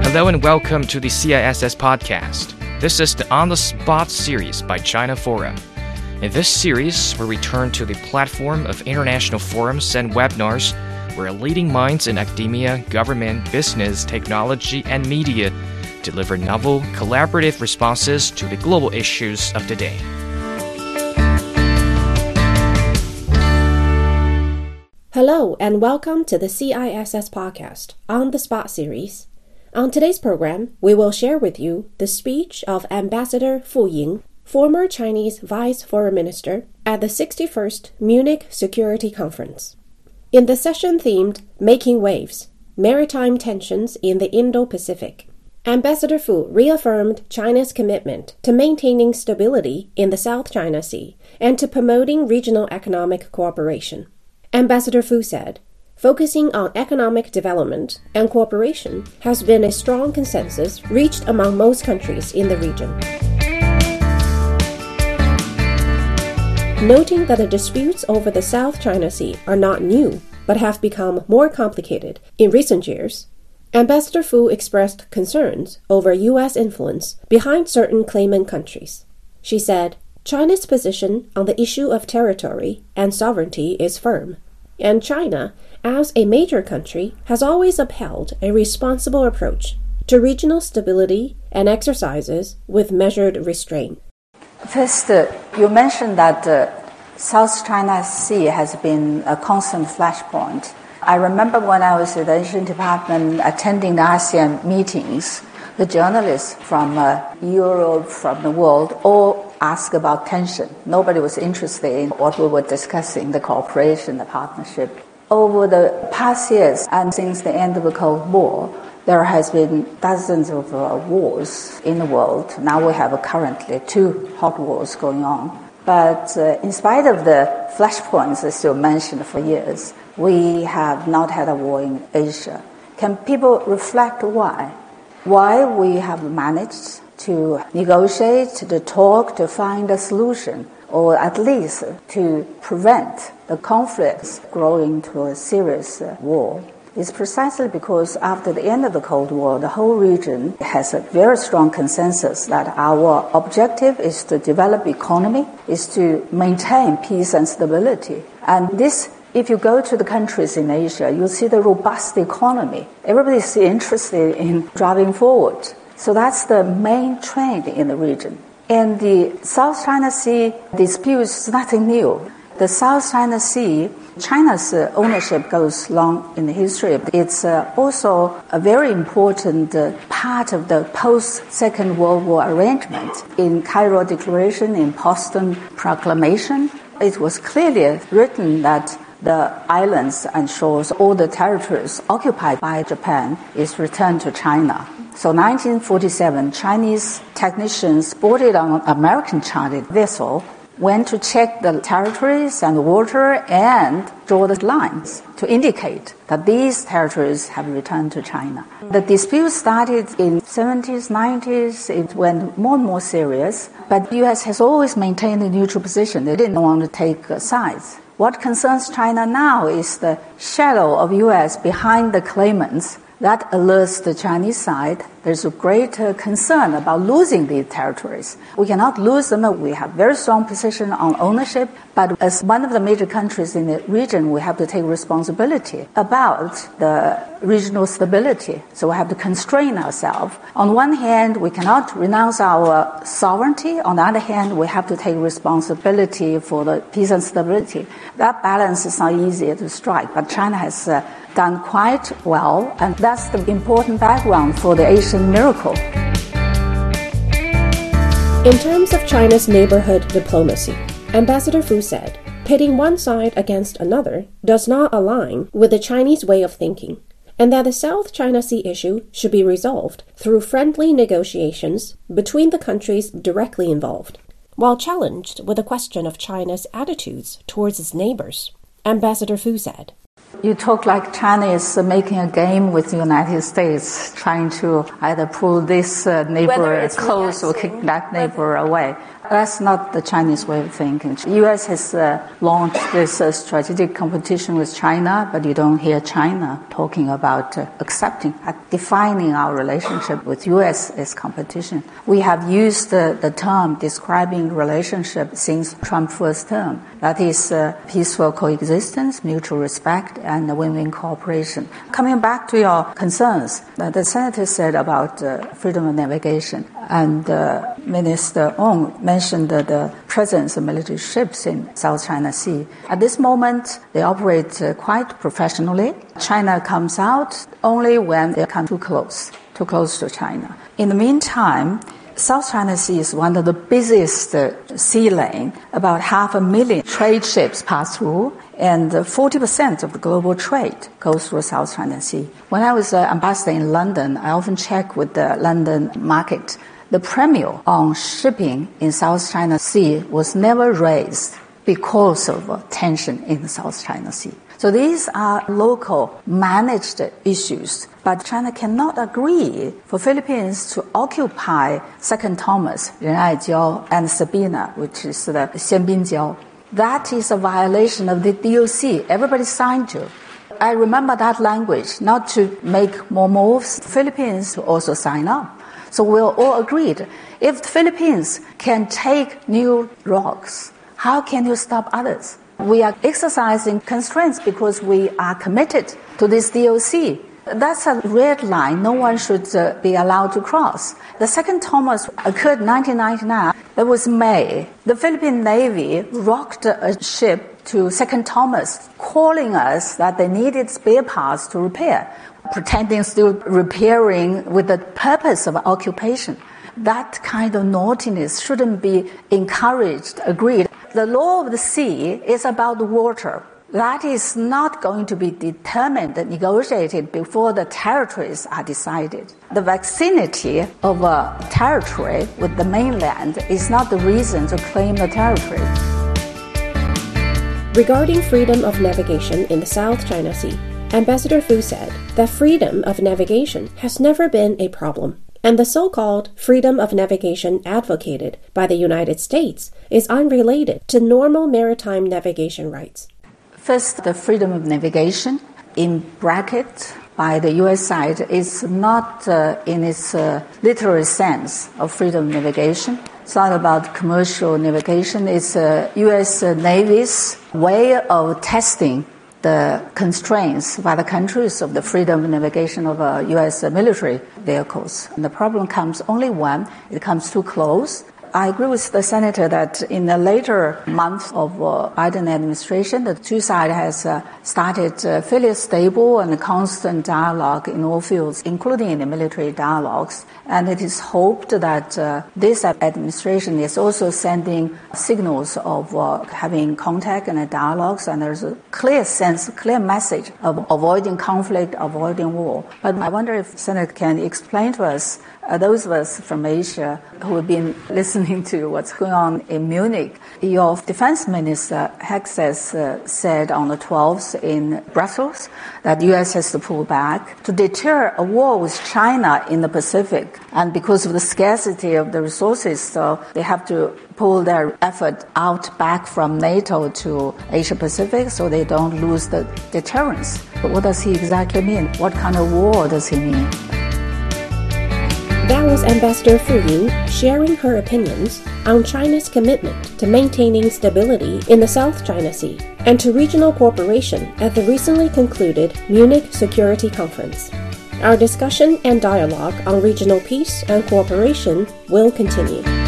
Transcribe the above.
Hello and welcome to the CISS podcast. This is the On the Spot series by China Forum. In this series, we return to the platform of international forums and webinars where leading minds in academia, government, business, technology, and media deliver novel, collaborative responses to the global issues of the day. Hello and welcome to the CISS podcast, On the Spot series. On today's program, we will share with you the speech of Ambassador Fu Ying, former Chinese Vice Foreign Minister, at the 61st Munich Security Conference. In the session themed Making Waves, Maritime Tensions in the Indo-Pacific, Ambassador Fu reaffirmed China's commitment to maintaining stability in the South China Sea and to promoting regional economic cooperation. Ambassador Fu said, focusing on economic development and cooperation has been a strong consensus reached among most countries in the region. Noting that the disputes over the South China Sea are not new, but have become more complicated in recent years, Ambassador Fu expressed concerns over U.S. influence behind certain claimant countries. She said, China's position on the issue of territory and sovereignty is firm, and China, as a major country, has always upheld a responsible approach to regional stability and exercises with measured restraint. First, you mentioned that South China Sea has been a constant flashpoint. I remember when I was at the Asian Department attending the ASEAN meetings, the journalists from Europe, from the world, all asked about tension. Nobody was interested in what we were discussing, the cooperation, the partnership. Over the past years, and since the end of the Cold War, there has been dozens of wars in the world. Now we have currently 2 hot wars going on. But in spite of the flashpoints as you mentioned for years, we have not had a war in Asia. Can people reflect why? Why we have managed to negotiate, to talk, to find a solution, or at least to prevent the conflicts growing to a serious war, is precisely because after the end of the Cold War, the whole region has a very strong consensus that our objective is to develop economy, is to maintain peace and stability. And this, if you go to the countries in Asia, you'll see the robust economy. Everybody's interested in driving forward. So that's the main trend in the region. And the South China Sea dispute is nothing new. The South China Sea, China's ownership goes long in the history. It's also a very important part of the post-Second World War arrangement. In Cairo Declaration, in Potsdam Proclamation, it was clearly written that the islands and shores, all the territories occupied by Japan, is returned to China. So 1947, Chinese technicians boarded on an American chartered vessel, went to check the territories and the water and draw the lines to indicate that these territories have returned to China. The dispute started in 70s, 90s. It went more and more serious. But the U.S. has always maintained a neutral position. They didn't want to take sides. What concerns China now is the shadow of U.S. behind the claimants. That alerts the Chinese side. There's a great concern about losing these territories. We cannot lose them. We have very strong position on ownership, but as one of the major countries in the region, we have to take responsibility about the regional stability. So we have to constrain ourselves. On one hand, we cannot renounce our sovereignty. On the other hand, we have to take responsibility for the peace and stability. That balance is not easy to strike, but China has done quite well, and that's the important background for the Asian miracle. In terms of China's neighborhood diplomacy, Ambassador Fu said, pitting one side against another does not align with the Chinese way of thinking, and that the South China Sea issue should be resolved through friendly negotiations between the countries directly involved. While challenged with the question of China's attitudes towards its neighbors, Ambassador Fu said, You talk like China is making a game with the United States, trying to either pull this neighbor close or kick that neighbor away. That's not the Chinese way of thinking. The U.S. has launched this strategic competition with China, but you don't hear China talking about accepting, defining our relationship with U.S. as competition. We have used the term describing relationship since Trump's first term. That is peaceful coexistence, mutual respect, and win-win cooperation. Coming back to your concerns, the senator said about freedom of navigation, and Minister Ong mentioned the presence of military ships in South China Sea. At this moment, they operate quite professionally. China comes out only when they come too close to China. In the meantime, South China Sea is one of the busiest sea lane. About 500,000 trade ships pass through, and 40% of the global trade goes through South China Sea. When I was ambassador in London, I often check with the London market. The premium on shipping in South China Sea was never raised because of tension in the South China Sea. So these are local managed issues, but China cannot agree for Philippines to occupy Second Thomas, Renaijiao, and Sabina, which is the Xianbinjiao. That is a violation of the DOC. Everybody signed to. I remember that language, not to make more moves. Philippines also sign up. So we're all agreed. If the Philippines can take new rocks, how can you stop others? We are exercising constraints because we are committed to this DOC. That's a red line no one should be allowed to cross. The Second Thomas occurred in 1999. That was May. The Philippine Navy rocked a ship to Second Thomas, calling us that they needed spare parts to repair, pretending still repairing with the purpose of occupation. That kind of naughtiness shouldn't be encouraged, agreed. The law of the sea is about the water. That is not going to be determined and negotiated before the territories are decided. The vicinity of a territory with the mainland is not the reason to claim the territory. Regarding freedom of navigation in the South China Sea, Ambassador Fu said that freedom of navigation has never been a problem, and the so-called freedom of navigation advocated by the United States is unrelated to normal maritime navigation rights. First, the freedom of navigation, in bracket by the U.S. side, is not in its literal sense of freedom of navigation. It's not about commercial navigation. It's U.S. Navy's way of testing the constraints by the countries of the freedom of navigation of U.S. military vehicles. And the problem comes only when it comes too close. I agree with the senator that in the later months of Biden administration, the two sides has started fairly stable and constant dialogue in all fields, including in the military dialogues. And it is hoped that this administration is also sending signals of having contact and dialogues, and there's a clear sense, clear message of avoiding conflict, avoiding war. But I wonder if the Senator can explain to us, those of us from Asia who have been listening to what's going on in Munich. Your defense minister, Hexes, said on the 12th in Brussels that the U.S. has to pull back to deter a war with China in the Pacific. And because of the scarcity of the resources, so they have to pull their effort back from NATO to Asia Pacific so they don't lose the deterrence. But what does he exactly mean? What kind of war does he mean? That was Ambassador Fu Ying sharing her opinions on China's commitment to maintaining stability in the South China Sea and to regional cooperation at the recently concluded Munich Security Conference. Our discussion and dialogue on regional peace and cooperation will continue.